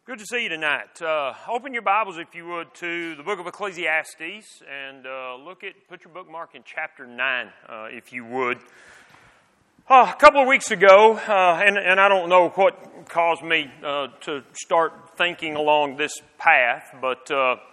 Good to see you tonight. Open your Bibles, if you would, to the book of Ecclesiastes and put your bookmark in chapter 9, if you would. A couple of weeks ago, and I don't know what caused me to start thinking along this path, but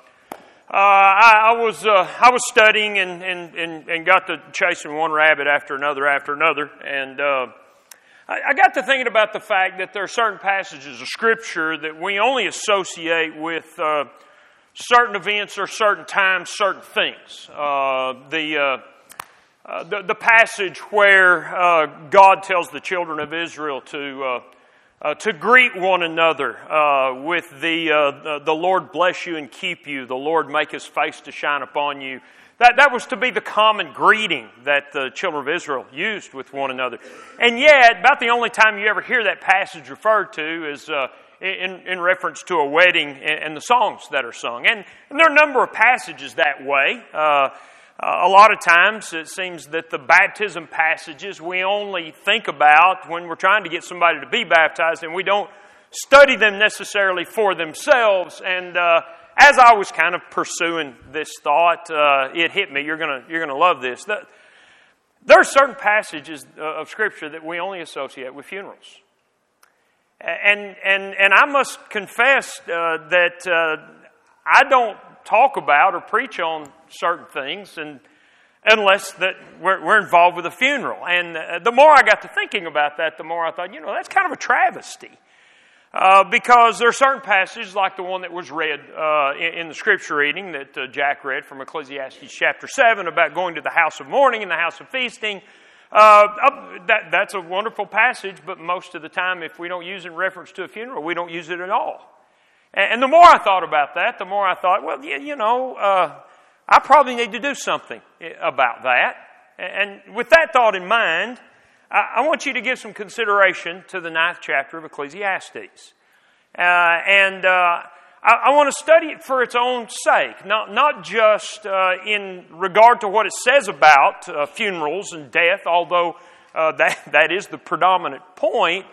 I was studying and got to chasing one rabbit after another, and I got to thinking about the fact that there are certain passages of Scripture that we only associate with certain events or certain times, certain things. The passage where God tells the children of Israel to greet one another with the Lord bless you and keep you, the Lord make His face to shine upon you. That was to be the common greeting that the children of Israel used with one another. And yet, about the only time you ever hear that passage referred to is in reference to a wedding and the songs that are sung. And there are a number of passages that way. A lot of times it seems that the baptism passages we only think about when we're trying to get somebody to be baptized, and we don't study them necessarily for themselves. And as I was kind of pursuing this thought, it hit me. You're gonna love this. There are certain passages of Scripture that we only associate with funerals, and I must confess that I don't talk about or preach on certain things, unless that we're involved with a funeral. And the more I got to thinking about that, the more I thought, that's kind of a travesty. Because there are certain passages, like the one that was read in the scripture reading that Jack read from Ecclesiastes chapter 7 about going to the house of mourning and the house of feasting. That's a wonderful passage, but most of the time, if we don't use it in reference to a funeral, we don't use it at all. And the more I thought about that, the more I thought, I probably need to do something about that. And with that thought in mind, I want you to give some consideration to the 9th chapter of Ecclesiastes. I want to study it for its own sake, not just in regard to what it says about funerals and death, although that is the predominant point.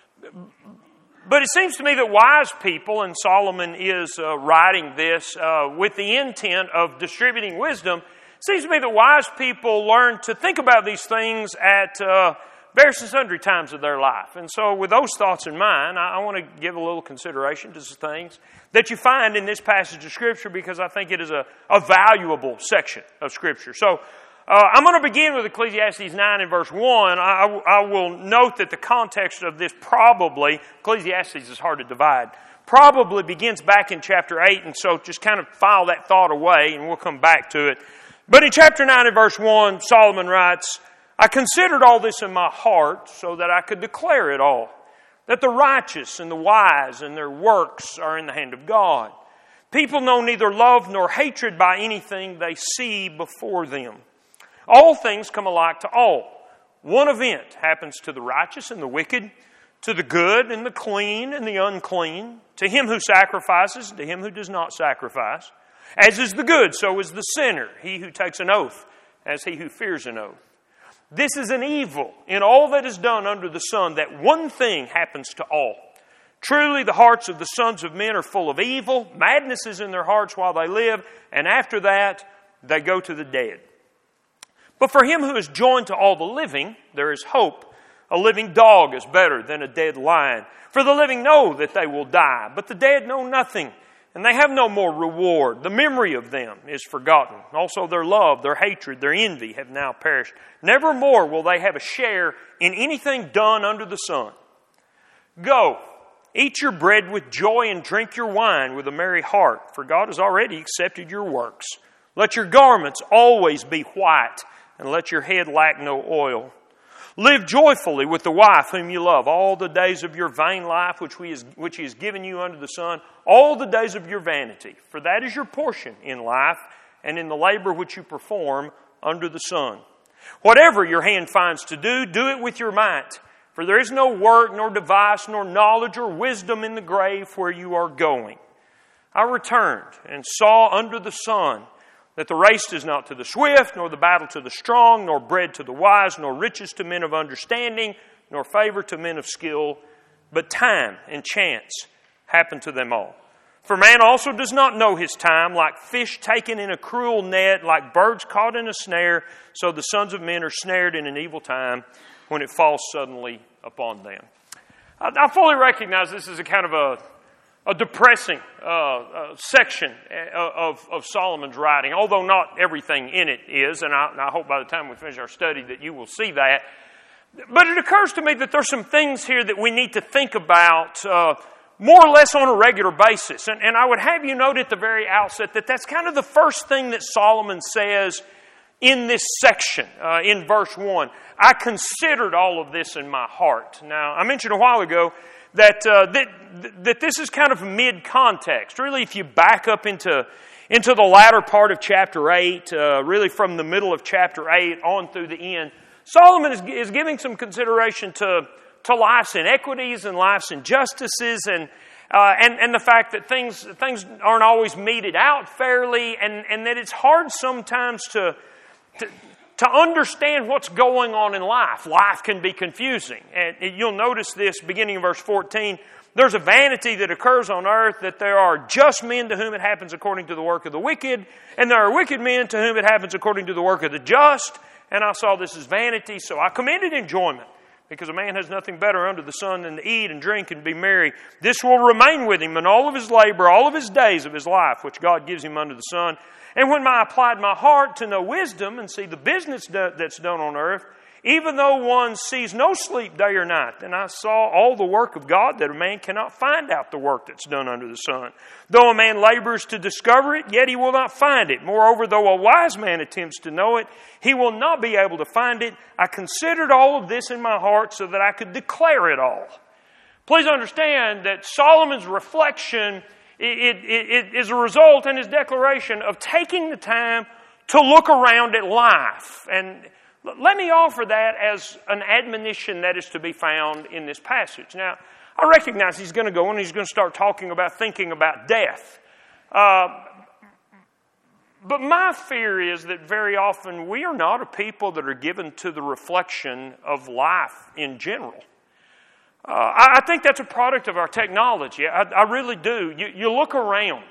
But it seems to me that wise people, and Solomon is writing this with the intent of distributing wisdom, it seems to me that wise people learn to think about these things at various and sundry times of their life. And so with those thoughts in mind, I want to give a little consideration to some things that you find in this passage of Scripture, because I think it is a valuable section of Scripture. So I'm going to begin with Ecclesiastes 9 and verse 1. I will note that the context of this probably, Ecclesiastes is hard to divide, probably begins back in chapter 8, and so just kind of file that thought away and we'll come back to it. But in chapter 9 and verse 1, Solomon writes, I considered all this in my heart so that I could declare it all, that the righteous and the wise and their works are in the hand of God. People know neither love nor hatred by anything they see before them. All things come alike to all. One event happens to the righteous and the wicked, to the good and the clean and the unclean, to him who sacrifices and to him who does not sacrifice. As is the good, so is the sinner, he who takes an oath, as he who fears an oath. This is an evil in all that is done under the sun, that one thing happens to all. Truly the hearts of the sons of men are full of evil. Madness is in their hearts while they live, and after that they go to the dead. But for him who is joined to all the living, there is hope. A living dog is better than a dead lion. For the living know that they will die, but the dead know nothing, and they have no more reward. The memory of them is forgotten. Also their love, their hatred, their envy have now perished. Never more will they have a share in anything done under the sun. Go, eat your bread with joy and drink your wine with a merry heart, for God has already accepted your works. Let your garments always be white, and let your head lack no oil. Live joyfully with the wife whom you love all the days of your vain life, which He has given you under the sun, all the days of your vanity. For that is your portion in life and in the labor which you perform under the sun. Whatever your hand finds to do, do it with your might. For there is no work, nor device, nor knowledge or wisdom in the grave where you are going. I returned and saw under the sun that the race is not to the swift, nor the battle to the strong, nor bread to the wise, nor riches to men of understanding, nor favor to men of skill, but time and chance happen to them all. For man also does not know his time, like fish taken in a cruel net, like birds caught in a snare, so the sons of men are snared in an evil time when it falls suddenly upon them. I fully recognize this is a kind of a depressing section of Solomon's writing, although not everything in it is, and I hope by the time we finish our study that you will see that. But it occurs to me that there's some things here that we need to think about more or less on a regular basis. And I would have you note at the very outset that that's kind of the first thing that Solomon says in this section, in verse 1. I considered all of this in my heart. Now, I mentioned a while ago that this is kind of mid-context. Really, if you back up into the latter part of chapter 8, really from the middle of chapter 8 on through the end, Solomon is giving some consideration to life's inequities and life's injustices and the fact that things aren't always meted out fairly and that it's hard sometimes to understand what's going on in life. Life can be confusing. And you'll notice this beginning in verse 14. There's a vanity that occurs on earth that there are just men to whom it happens according to the work of the wicked, and there are wicked men to whom it happens according to the work of the just. And I saw this as vanity, so I commended enjoyment, because a man has nothing better under the sun than to eat and drink and be merry. This will remain with him in all of his labor, all of his days of his life, which God gives him under the sun. And when I applied my heart to know wisdom and see the business that's done on earth, even though one sees no sleep day or night, then I saw all the work of God, that a man cannot find out the work that's done under the sun. Though a man labors to discover it, yet he will not find it. Moreover, though a wise man attempts to know it, he will not be able to find it. I considered all of this in my heart so that I could declare it all. Please understand that Solomon's reflection it is a result in his declaration of taking the time to look around at life. And let me offer that as an admonition that is to be found in this passage. Now, I recognize he's going to go and he's going to start talking about thinking about death. But my fear is that very often we are not a people that are given to the reflection of life in general. I think that's a product of our technology. I really do. You look around,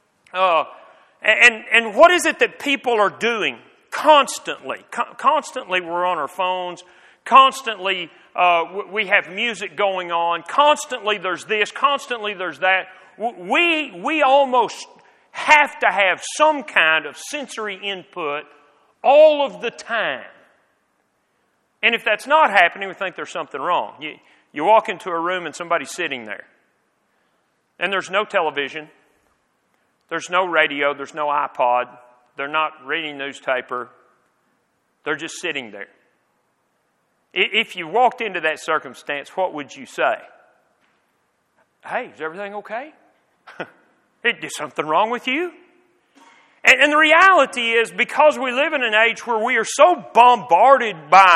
and what is it that people are doing constantly? Constantly we're on our phones. Constantly we have music going on. Constantly there's this. Constantly there's that. We almost have to have some kind of sensory input all of the time. And if that's not happening, we think there's something wrong. You walk into a room and somebody's sitting there. And there's no television. There's no radio. There's no iPod. They're not reading newspaper. They're just sitting there. If you walked into that circumstance, what would you say? Hey, is everything okay? Is something wrong with you? And the reality is, because we live in an age where we are so bombarded by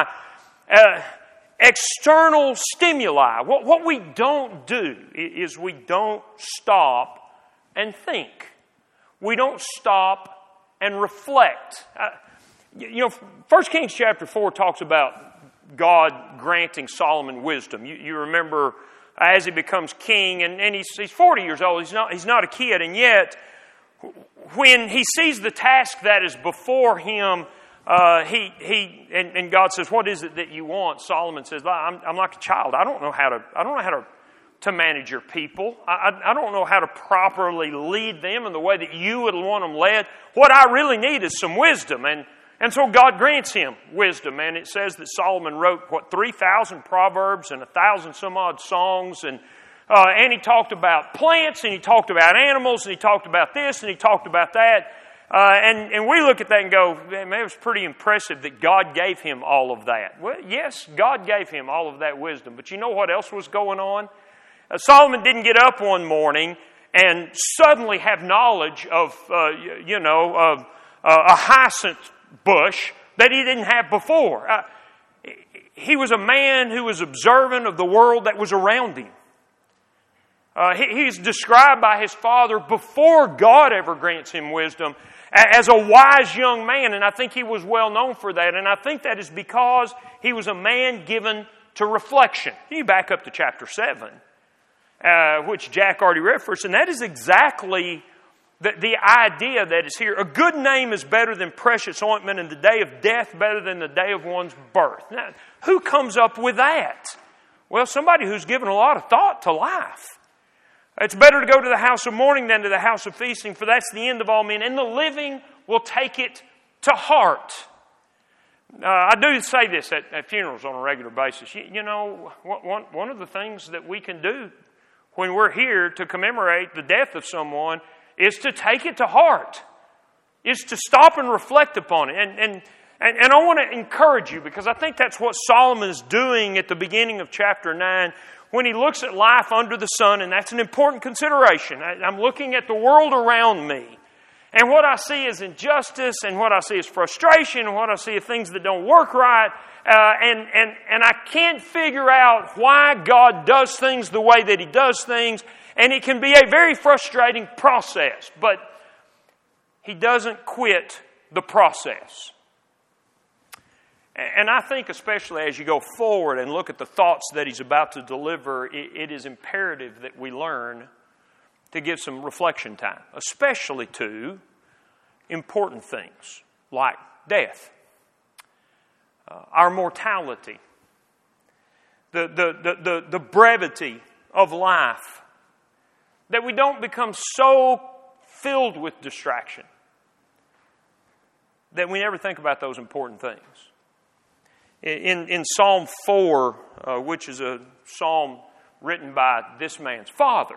external stimuli, what we don't do is we don't stop and think. We don't stop and reflect. 1 Kings chapter 4 talks about God granting Solomon wisdom. You remember as he becomes king, and he's 40 years old. He's not a kid, and yet when he sees the task that is before him, and God says, "What is it that you want?" Solomon says, "I'm like a child. I don't know how to manage your people. I don't know how to properly lead them in the way that you would want them led. What I really need is some wisdom." And so God grants him wisdom. And it says that Solomon wrote, 3,000 proverbs and 1,000 some odd songs. And he talked about plants, and he talked about animals, and he talked about this, and he talked about that. And we look at that and go, man, it was pretty impressive that God gave him all of that. Well, yes, God gave him all of that wisdom. But you know what else was going on? Solomon didn't get up one morning and suddenly have knowledge of, a hyacinth bush that he didn't have before. He was a man who was observant of the world that was around him. He's described by his father before God ever grants him wisdom as a wise young man, and I think he was well known for that. And I think that is because he was a man given to reflection. You back up to chapter 7. which Jack already referenced, and that is exactly the idea that is here. A good name is better than precious ointment, and the day of death better than the day of one's birth. Now, who comes up with that? Well, somebody who's given a lot of thought to life. It's better to go to the house of mourning than to the house of feasting, for that's the end of all men, and the living will take it to heart. I do say this at funerals on a regular basis. You know, one of the things that we can do when we're here to commemorate the death of someone is to take it to heart, is to stop and reflect upon it. And I want to encourage you, because I think that's what Solomon is doing at the beginning of chapter 9 when he looks at life under the sun, and that's an important consideration. I'm looking at the world around me, and what I see is injustice, and what I see is frustration, and what I see are things that don't work right, and I can't figure out why God does things the way that He does things, and it can be a very frustrating process, but He doesn't quit the process. And I think especially as you go forward and look at the thoughts that he's about to deliver, it is imperative that we learn to give some reflection time, especially to important things like death, our mortality, the brevity of life, that we don't become so filled with distraction that we never think about those important things. In Psalm 4, which is a psalm written by this man's father,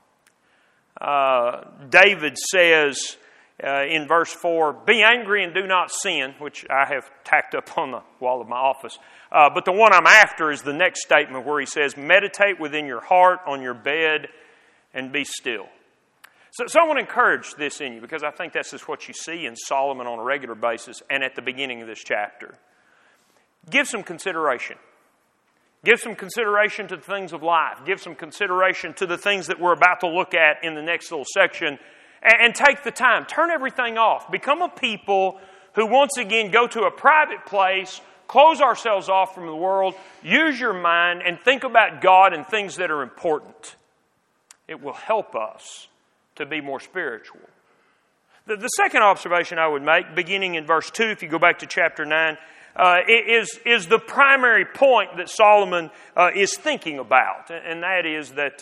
David says in verse 4, "Be angry and do not sin," which I have tacked up on the wall of my office. But the one I'm after is the next statement where he says, "Meditate within your heart on your bed and be still." So I want to encourage this in you, because I think that's just what you see in Solomon on a regular basis and at the beginning of this chapter. Give some consideration. Give some consideration to the things of life. Give some consideration to the things that we're about to look at in the next little section. And take the time. Turn everything off. Become a people who once again go to a private place, close ourselves off from the world, use your mind, and think about God and things that are important. It will help us to be more spiritual. The second observation I would make, beginning in verse 2, if you go back to chapter 9, is the primary point that Solomon is thinking about. And that is that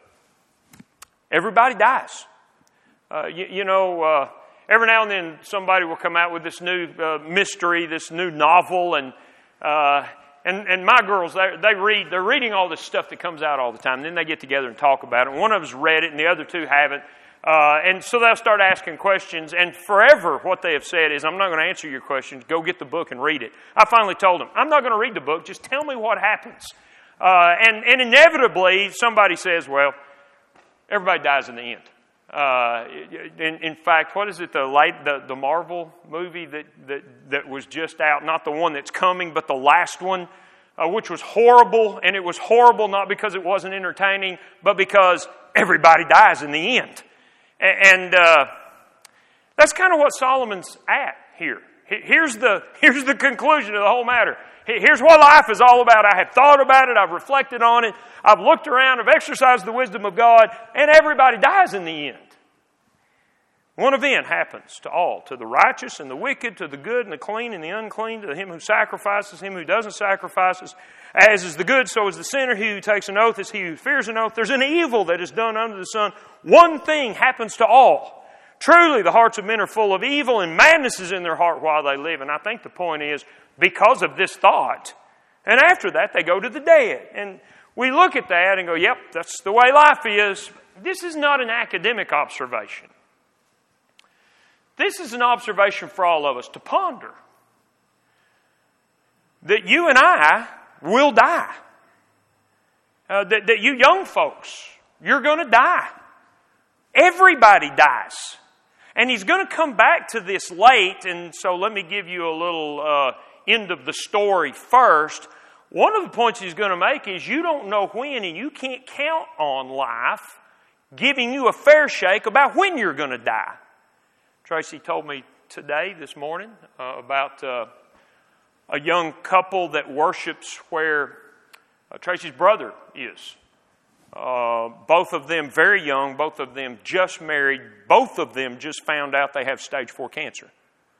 everybody dies. Every now and then somebody will come out with this new mystery, this new novel, and my girls, they're reading all this stuff that comes out all the time. And then they get together and talk about it. And one of them's read it and the other two haven't. And so they'll start asking questions, and forever what they have said is, "I'm not going to answer your questions, go get the book and read it." I finally told them, "I'm not going to read the book, just tell me what happens." And inevitably somebody says, "Well, everybody dies in the end." In fact, what is it, the Marvel movie that was just out, not the one that's coming, but the last one, which was horrible, and it was horrible not because it wasn't entertaining, but because everybody dies in the end. And that's kind of what Solomon's at here. Here's the conclusion of the whole matter. Here's what life is all about. I have thought about it. I've reflected on it. I've looked around. I've exercised the wisdom of God. And everybody dies in the end. One event happens to all, to the righteous and the wicked, to the good and the clean and the unclean, to him who sacrifices, him who doesn't sacrifice. As is the good, so is the sinner. He who takes an oath is he who fears an oath. There's an evil that is done under the sun. One thing happens to all. Truly, the hearts of men are full of evil, and madness is in their heart while they live. And I think the point is, because of this thought, and after that, they go to the dead. And we look at that and go, yep, that's the way life is. This is not an academic observation. This is an observation for all of us to ponder. That you and I will die. That you young folks, you're going to die. Everybody dies. And he's going to come back to this late, and so let me give you a little end of the story first. One of the points he's going to make is you don't know when, and you can't count on life giving you a fair shake about when you're going to die. Tracy told me this morning, about a young couple that worships where Tracy's brother is. Both of them very young, both of them just married, both of them just found out they have stage 4 cancer.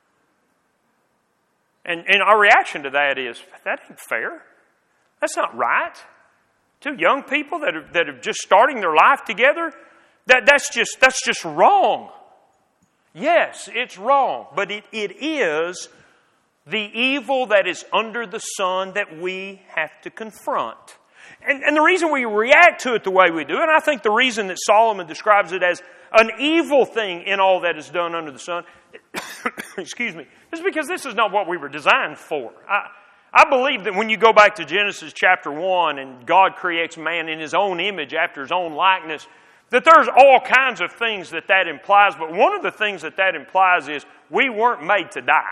And our reaction to that is, that ain't fair. That's not right. Two young people that are just starting their life together, that's just wrong. Yes, it's wrong, but it is the evil that is under the sun that we have to confront. And the reason we react to it the way we do, and I think the reason that Solomon describes it as an evil thing in all that is done under the sun, excuse me, is because this is not what we were designed for. I believe that when you go back to Genesis chapter 1 and God creates man in His own image after His own likeness, that there's all kinds of things that implies, but one of the things that implies is we weren't made to die.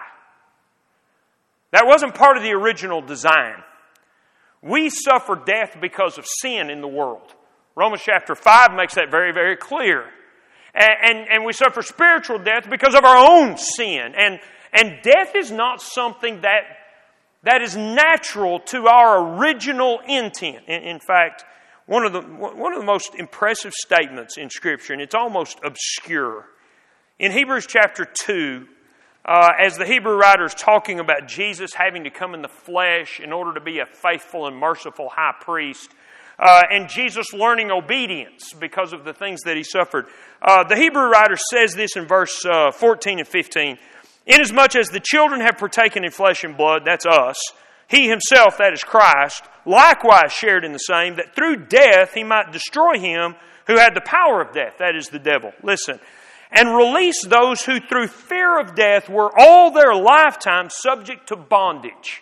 That wasn't part of the original design. We suffer death because of sin in the world. Romans chapter 5 makes that very, very clear. And we suffer spiritual death because of our own sin. And death is not something that is natural to our original intent. In fact, one of the most impressive statements in Scripture, and it's almost obscure. In Hebrews chapter 2, as the Hebrew writer is talking about Jesus having to come in the flesh in order to be a faithful and merciful high priest, and Jesus learning obedience because of the things that He suffered, the Hebrew writer says this in verse 14 and 15, "Inasmuch as the children have partaken in flesh and blood," that's us, "He Himself," that is Christ, "likewise shared in the same, that through death He might destroy him who had the power of death," that is the devil. Listen. "And release those who through fear of death were all their lifetime subject to bondage."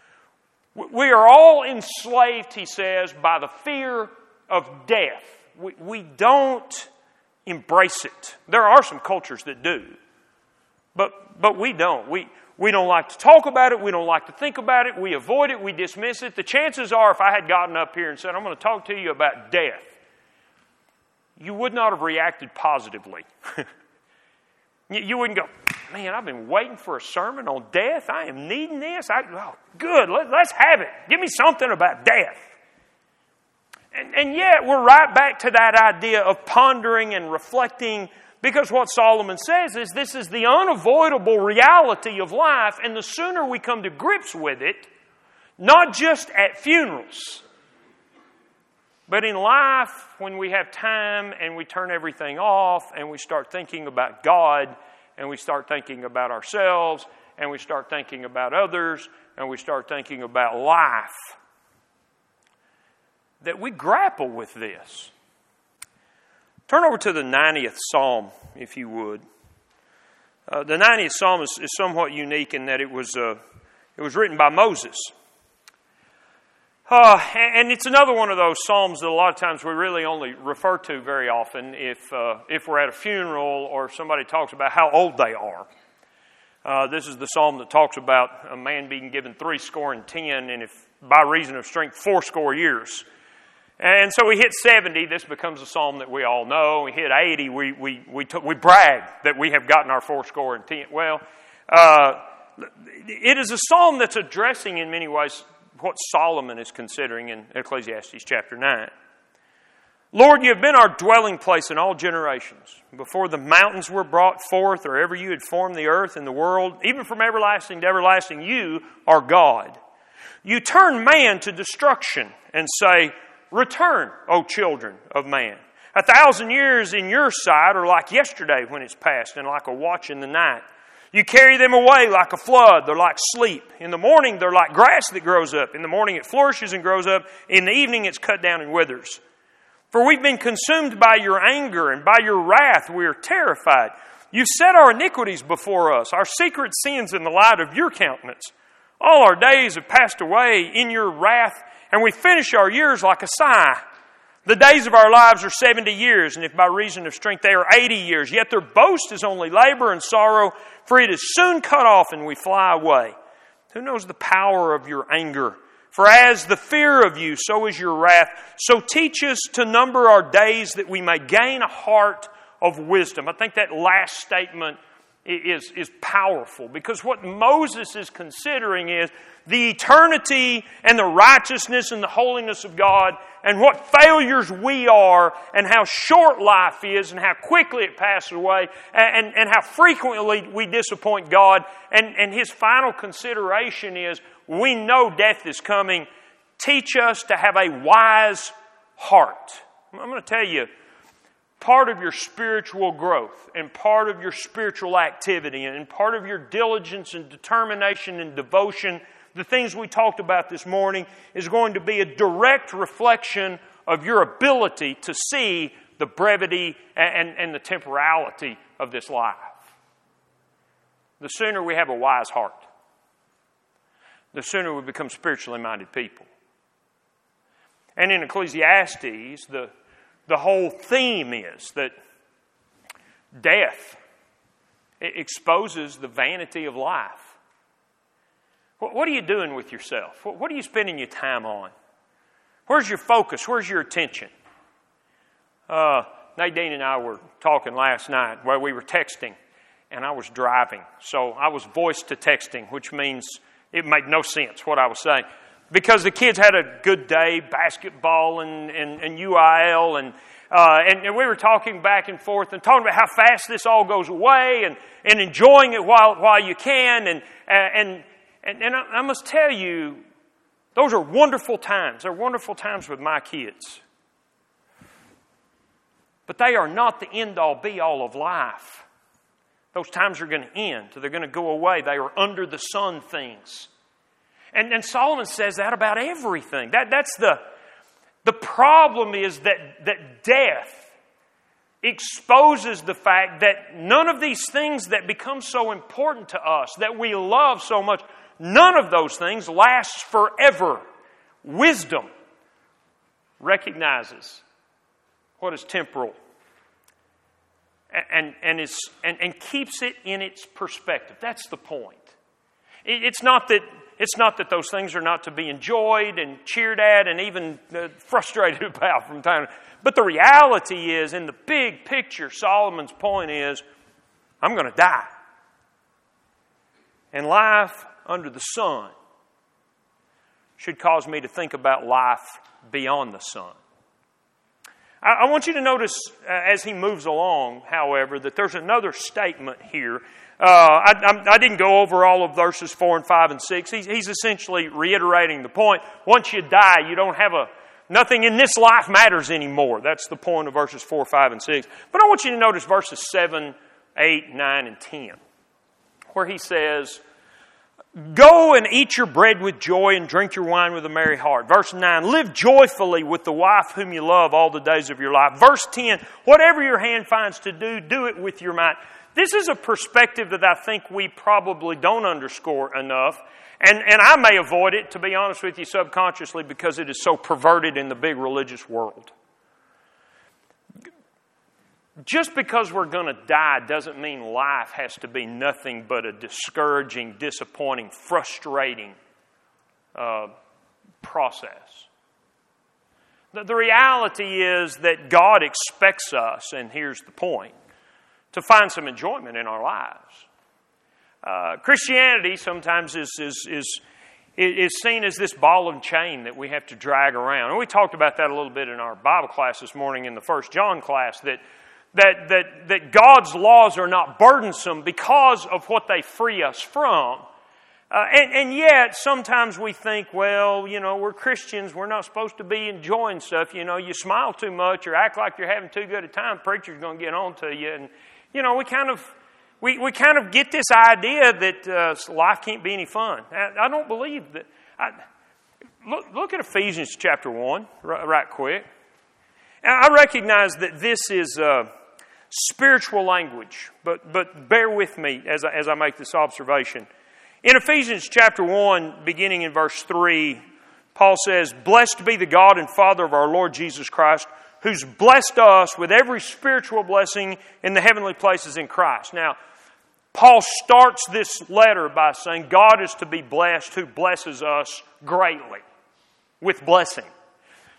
We are all enslaved, he says, by the fear of death. We don't embrace it. There are some cultures that do, but we don't. We don't like to talk about it. We don't like to think about it. We avoid it. We dismiss it. The chances are, if I had gotten up here and said, "I'm going to talk to you about death," you would not have reacted positively. You wouldn't go, "Man, I've been waiting for a sermon on death. I am needing this. Good, let's have it. Give me something about death." And yet we're right back to that idea of pondering and reflecting, because what Solomon says is this is the unavoidable reality of life, and the sooner we come to grips with it, not just at funerals, but in life, when we have time and we turn everything off and we start thinking about God and we start thinking about ourselves and we start thinking about others and we start thinking about life, that we grapple with this. Turn over to the 90th Psalm, if you would. The 90th Psalm is somewhat unique in that it was written by Moses. And it's another one of those psalms that a lot of times we really only refer to very often if we're at a funeral or if somebody talks about how old they are. This is the psalm that talks about a man being given 70, and if by reason of strength 80 years. And so we hit 70. This becomes a psalm that we all know. We hit 80. We brag that we have gotten our 80. Well, it is a psalm that's addressing in many ways what Solomon is considering in Ecclesiastes chapter 9. "Lord, you have been our dwelling place in all generations. Before the mountains were brought forth, or ever you had formed the earth and the world, even from everlasting to everlasting, you are God. You turn man to destruction and say, 'Return, O children of man.' 1,000 years in your sight are like yesterday when it's past, and like a watch in the night. You carry them away like a flood. They're like sleep. In the morning, they're like grass that grows up. In the morning, it flourishes and grows up. In the evening, it's cut down and withers. For we've been consumed by your anger, and by your wrath we are terrified. You've set our iniquities before us, our secret sins in the light of your countenance. All our days have passed away in your wrath, and we finish our years like a sigh. The days of our lives are 70 years, and if by reason of strength they are 80 years. Yet their boast is only labor and sorrow, for it is soon cut off and we fly away. Who knows the power of your anger? For as the fear of you, so is your wrath. So teach us to number our days that we may gain a heart of wisdom." I think that last statement is powerful, because what Moses is considering is the eternity and the righteousness and the holiness of God, and what failures we are, and how short life is, and how quickly it passes away, and how frequently we disappoint God. And his final consideration is, we know death is coming. Teach us to have a wise heart. I'm going to tell you, part of your spiritual growth and part of your spiritual activity and part of your diligence and determination and devotion, the things we talked about this morning, is going to be a direct reflection of your ability to see the brevity and the temporality of this life. The sooner we have a wise heart, the sooner we become spiritually minded people. And in Ecclesiastes, the whole theme is that death exposes the vanity of life. What are you doing with yourself? What are you spending your time on? Where's your focus? Where's your attention? Nadine and I were talking last night while we were texting, and I was driving. So I was voice to texting, which means it made no sense what I was saying. Because the kids had a good day, basketball and UIL, and we were talking back and forth and talking about how fast this all goes away, and enjoying it while you can, and I must tell you, those are wonderful times. They're wonderful times with my kids. But they are not the end-all, be-all of life. Those times are going to end. They're going to go away. They are under-the-sun things. And Solomon says that about everything. That's the problem is that death exposes the fact that none of these things that become so important to us, that we love so much, none of those things lasts forever. Wisdom recognizes what is temporal and keeps it in its perspective. That's the point. It's not that those things are not to be enjoyed and cheered at and even frustrated about from time to time. But the reality is, in the big picture, Solomon's point is, I'm going to die. And life under the sun should cause me to think about life beyond the sun. I want you to notice as he moves along, however, that there's another statement here. I didn't go over all of verses 4 and 5 and 6. He's essentially reiterating the point. Once you die, you don't have nothing in this life matters anymore. That's the point of verses 4, 5, and 6. But I want you to notice verses 7, 8, 9, and 10, where he says, go and eat your bread with joy and drink your wine with a merry heart. Verse 9, live joyfully with the wife whom you love all the days of your life. Verse 10, whatever your hand finds to do, do it with your might. This is a perspective that I think we probably don't underscore enough. And I may avoid it, to be honest with you, subconsciously, because it is so perverted in the big religious world. Just because we're going to die doesn't mean life has to be nothing but a discouraging, disappointing, frustrating process. The reality is that God expects us, and here's the point, to find some enjoyment in our lives. Christianity sometimes is seen as this ball and chain that we have to drag around. And we talked about that a little bit in our Bible class this morning in the 1 John class, that God's laws are not burdensome because of what they free us from. And yet, sometimes we think, well, we're Christians, we're not supposed to be enjoying stuff. You smile too much or act like you're having too good a time, preacher's going to get on to you. And, we kind of get this idea that life can't be any fun. I don't believe that. Look at Ephesians chapter 1 right quick. And I recognize that this is spiritual language, but bear with me as I make this observation. In Ephesians chapter 1, beginning in verse 3, Paul says, blessed be the God and Father of our Lord Jesus Christ, who's blessed us with every spiritual blessing in the heavenly places in Christ. Now, Paul starts this letter by saying God is to be blessed who blesses us greatly with blessing.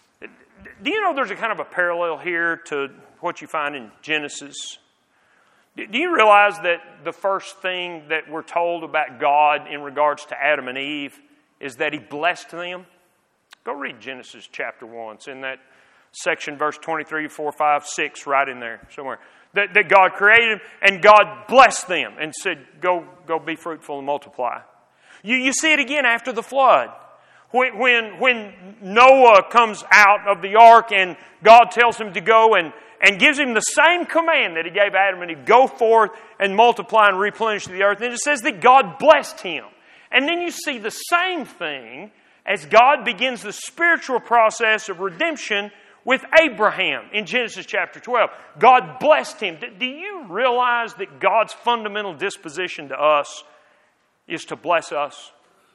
Do you know there's a kind of a parallel here to what you find in Genesis? Do you realize that the first thing that we're told about God in regards to Adam and Eve is that He blessed them? Go read Genesis chapter 1. It's in that section, verse 23, 4, 5, 6, right in there somewhere. That God created them, and God blessed them and said, go be fruitful and multiply. You see it again after the flood. When Noah comes out of the ark and God tells him to go and gives him the same command that He gave Adam and Eve, go forth and multiply and replenish the earth. And it says that God blessed him. And then you see the same thing as God begins the spiritual process of redemption with Abraham in Genesis chapter 12. God blessed him. Do you realize that God's fundamental disposition to us is to bless us?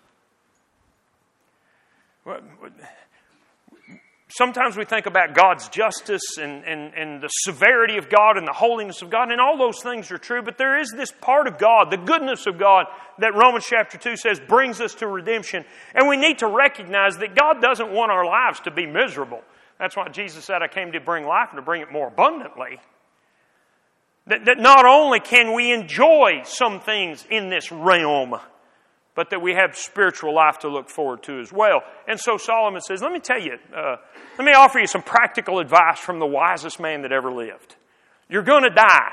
Sometimes we think about God's justice and the severity of God and the holiness of God, and all those things are true, but there is this part of God, the goodness of God, that Romans chapter 2 says brings us to redemption. And we need to recognize that God doesn't want our lives to be miserable. That's why Jesus said, I came to bring life and to bring it more abundantly. That not only can we enjoy some things in this realm, but that we have spiritual life to look forward to as well. And so Solomon says, let me tell you, let me offer you some practical advice from the wisest man that ever lived. You're going to die.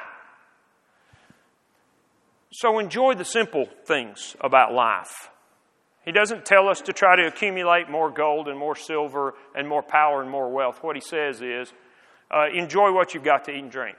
So enjoy the simple things about life. He doesn't tell us to try to accumulate more gold and more silver and more power and more wealth. What he says is, enjoy what you've got to eat and drink.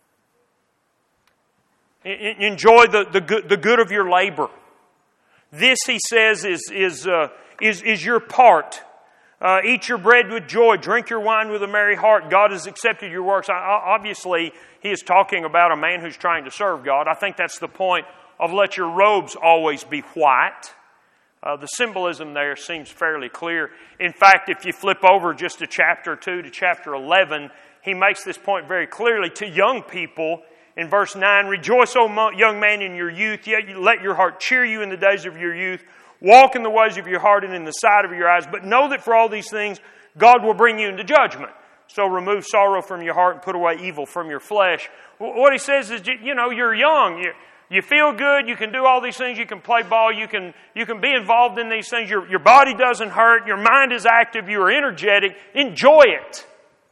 Enjoy the good of your labor. This, he says, is your part. Eat your bread with joy. Drink your wine with a merry heart. God has accepted your works. Obviously, he is talking about a man who's trying to serve God. I think that's the point of let your robes always be white. The symbolism there seems fairly clear. In fact, if you flip over just a chapter or two to chapter 11, he makes this point very clearly to young people. In verse 9, rejoice, O young man, in your youth, yet let your heart cheer you in the days of your youth. Walk in the ways of your heart and in the sight of your eyes. But know that for all these things, God will bring you into judgment. So remove sorrow from your heart and put away evil from your flesh. What he says is, you're young. You feel good. You can do all these things. You can play ball. You can be involved in these things. Your body doesn't hurt. Your mind is active. You are energetic. Enjoy it.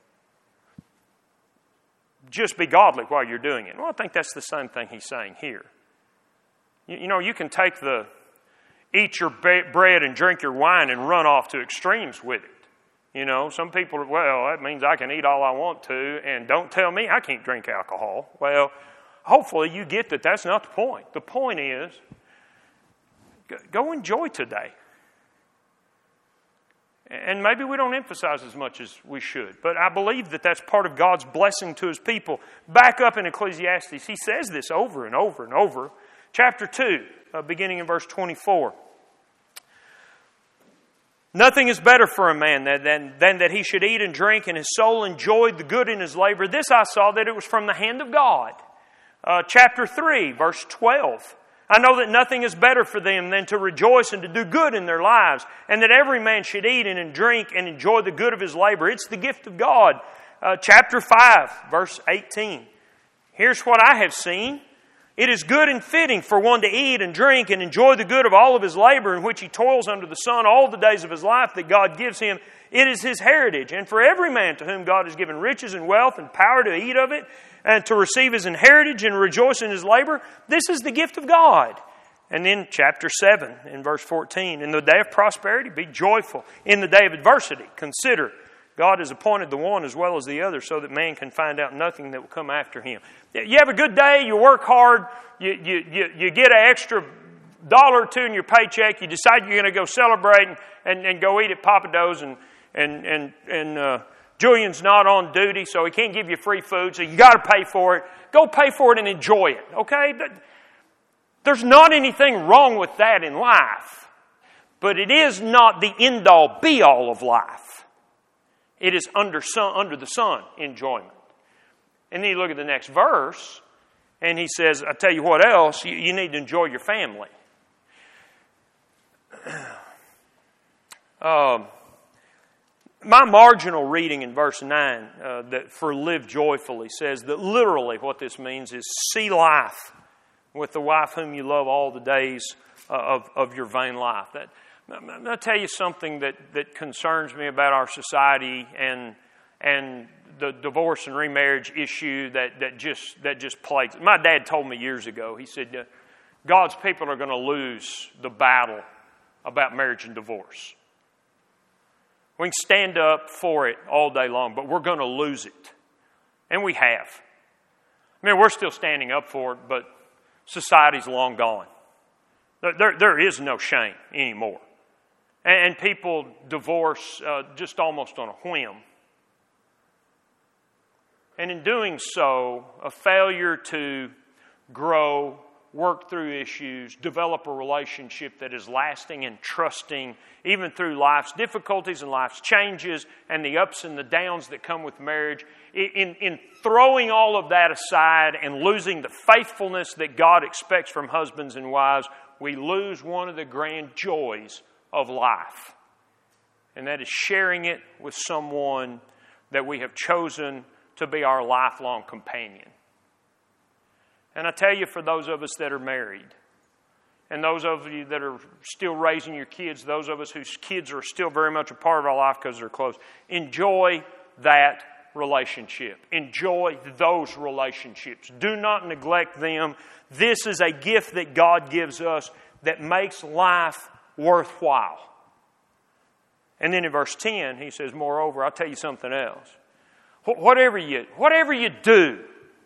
Just be godly while you're doing it. Well, I think that's the same thing he's saying here. You can take eat your bread and drink your wine and run off to extremes with it. Some people, that means I can eat all I want to, and don't tell me I can't drink alcohol. Well, hopefully you get that that's not the point. The point is, go enjoy today. And maybe we don't emphasize as much as we should, but I believe that that's part of God's blessing to His people. Back up in Ecclesiastes, he says this over and over and over. Chapter 2, beginning in verse 24. Nothing is better for a man than that he should eat and drink, and his soul enjoyed the good in his labor. This I saw, that it was from the hand of God. Chapter 3, verse 12. I know that nothing is better for them than to rejoice and to do good in their lives, and that every man should eat and drink and enjoy the good of his labor. It's the gift of God. Chapter 5, verse 18. Here's what I have seen. It is good and fitting for one to eat and drink and enjoy the good of all of his labor in which he toils under the sun all the days of his life that God gives him. It is his heritage. And for every man to whom God has given riches and wealth and power to eat of it and to receive his heritage and rejoice in his labor, this is the gift of God. And then chapter 7 in verse 14. In the day of prosperity, be joyful. In the day of adversity, consider God has appointed the one as well as the other so that man can find out nothing that will come after him. You have a good day, you work hard, you get an extra $1 or $2 in your paycheck, you decide you're going to go celebrate and go eat at Papa Do's and Julian's not on duty, so he can't give you free food, so you got to pay for it. Go pay for it and enjoy it, okay? There's not anything wrong with that in life, but it is not the end-all, be-all of life. It is under the sun enjoyment. And then you look at the next verse, and he says, I tell you what else, you need to enjoy your family. My marginal reading in verse 9 that for live joyfully says that literally what this means is see life with the wife whom you love all the days of your vain life. I'm going to tell you something that concerns me about our society and the divorce and remarriage issue that just plagues. My dad told me years ago, he said, God's people are going to lose the battle about marriage and divorce. We can stand up for it all day long, but we're going to lose it. And we have. I mean, we're still standing up for it, but society's long gone. There is no shame anymore. And people divorce just almost on a whim. And in doing so, a failure to grow, work through issues, develop a relationship that is lasting and trusting, even through life's difficulties and life's changes and the ups and the downs that come with marriage. In throwing all of that aside and losing the faithfulness that God expects from husbands and wives, we lose one of the grand joys of life. And that is sharing it with someone that we have chosen to be our lifelong companion. And I tell you, for those of us that are married, and those of you that are still raising your kids, those of us whose kids are still very much a part of our life because they're close, enjoy that relationship. Enjoy those relationships. Do not neglect them. This is a gift that God gives us that makes life worthwhile. And then in verse 10, he says, moreover, I'll tell you something else. Whatever you do,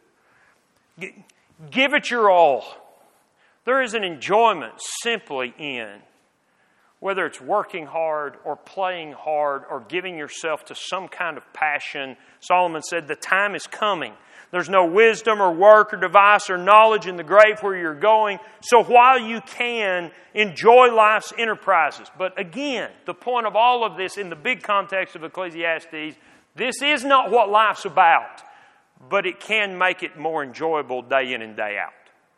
give it your all. There is an enjoyment simply in whether it's working hard or playing hard or giving yourself to some kind of passion. Solomon said, the time is coming. There's no wisdom or work or device or knowledge in the grave where you're going. So while you can, enjoy life's enterprises. But again, the point of all of this in the big context of Ecclesiastes, this is not what life's about, but it can make it more enjoyable day in and day out.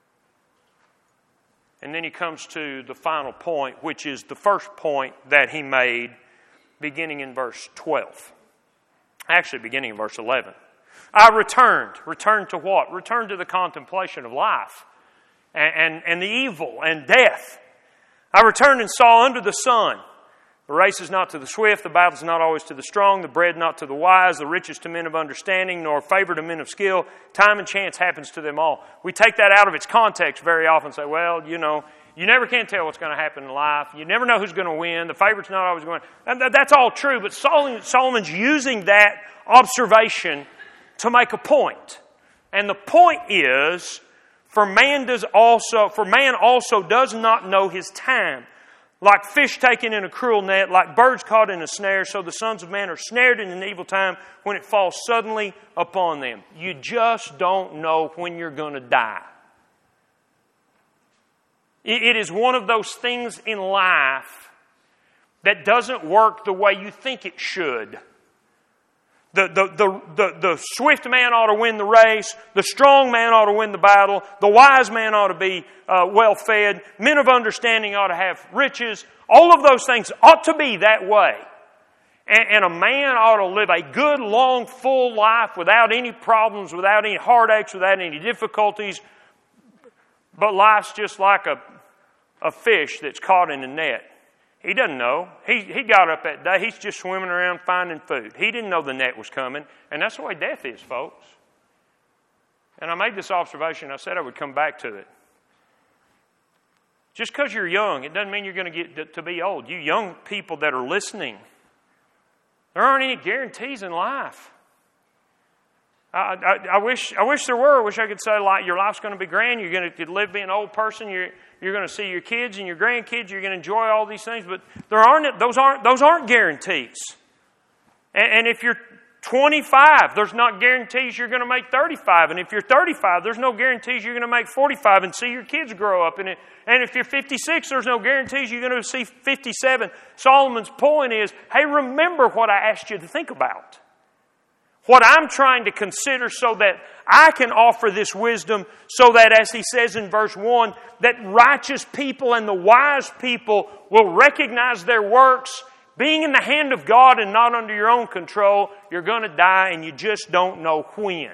And then he comes to the final point, which is the first point that he made beginning in verse 12. Actually, beginning in verse 11. I returned. Returned to what? Returned to the contemplation of life and the evil and death. I returned and saw under the sun. The race is not to the swift, the battle is not always to the strong, the bread not to the wise, the riches to men of understanding, nor favor to men of skill. Time and chance happens to them all. We take that out of its context very often and say, well, you never can tell what's going to happen in life. You never know who's going to win. The favorite's not always going to. That's all true, but Solomon's using that observation to make a point. And the point is, for man also does not know his time. Like fish taken in a cruel net, like birds caught in a snare, so the sons of man are snared in an evil time when it falls suddenly upon them. You just don't know when you're going to die. It is one of those things in life that doesn't work the way you think it should. The swift man ought to win the race. The strong man ought to win the battle. The wise man ought to be well fed. Men of understanding ought to have riches. All of those things ought to be that way. And a man ought to live a good, long, full life without any problems, without any heartaches, without any difficulties. But life's just like a fish that's caught in a net. He doesn't know. He got up that day. He's just swimming around finding food. He didn't know the net was coming. And that's the way death is, folks. And I made this observation. I said I would come back to it. Just because you're young, it doesn't mean you're going to get to be old. You young people that are listening, there aren't any guarantees in life. I wish there were. I wish I could say, like, your life's going to be grand. You're going to live being an old person. You're going to see your kids and your grandkids. You're going to enjoy all these things. But those aren't guarantees. And if you're 25, there's not guarantees you're going to make 35. And if you're 35, there's no guarantees you're going to make 45 and see your kids grow up. And if you're 56, there's no guarantees you're going to see 57. Solomon's point is, hey, remember what I asked you to think about. What I'm trying to consider so that I can offer this wisdom so that, as he says in verse 1, that righteous people and the wise people will recognize their works being in the hand of God and not under your own control, you're going to die and you just don't know when.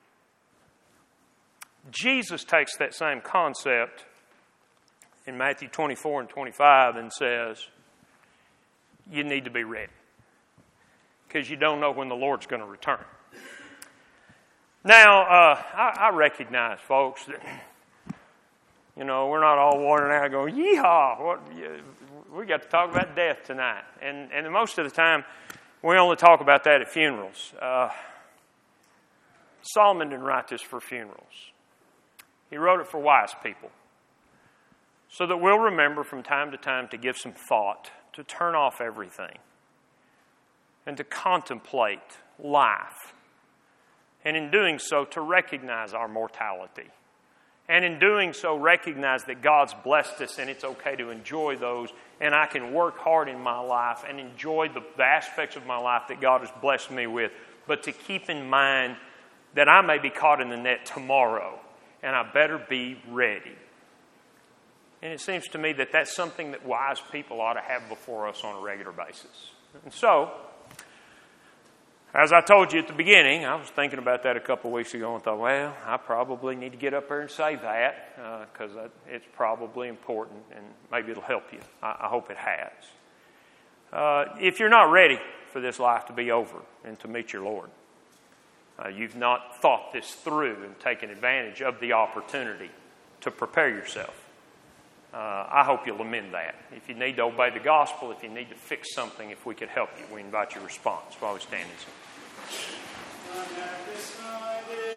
Jesus takes that same concept in Matthew 24 and 25 and says, you need to be ready because you don't know when the Lord's going to return. Now, I recognize, folks, that, we're not all worn out going, yeehaw, we got to talk about death tonight. And most of the time, we only talk about that at funerals. Solomon didn't write this for funerals. He wrote it for wise people, so that we'll remember from time to time to give some thought, to turn off everything, and to contemplate life. And in doing so, to recognize our mortality. And in doing so, recognize that God's blessed us and it's okay to enjoy those. And I can work hard in my life and enjoy the aspects of my life that God has blessed me with. But to keep in mind that I may be caught in the net tomorrow. And I better be ready. And it seems to me that that's something that wise people ought to have before us on a regular basis. And so, as I told you at the beginning, I was thinking about that a couple of weeks ago and thought, well, I probably need to get up there and say that because it's probably important and maybe it'll help you. I hope it has. If you're not ready for this life to be over and to meet your Lord, you've not thought this through and taken advantage of the opportunity to prepare yourself. I hope you'll amend that. If you need to obey the gospel, if you need to fix something, if we could help you, we invite your response while we stand and sing.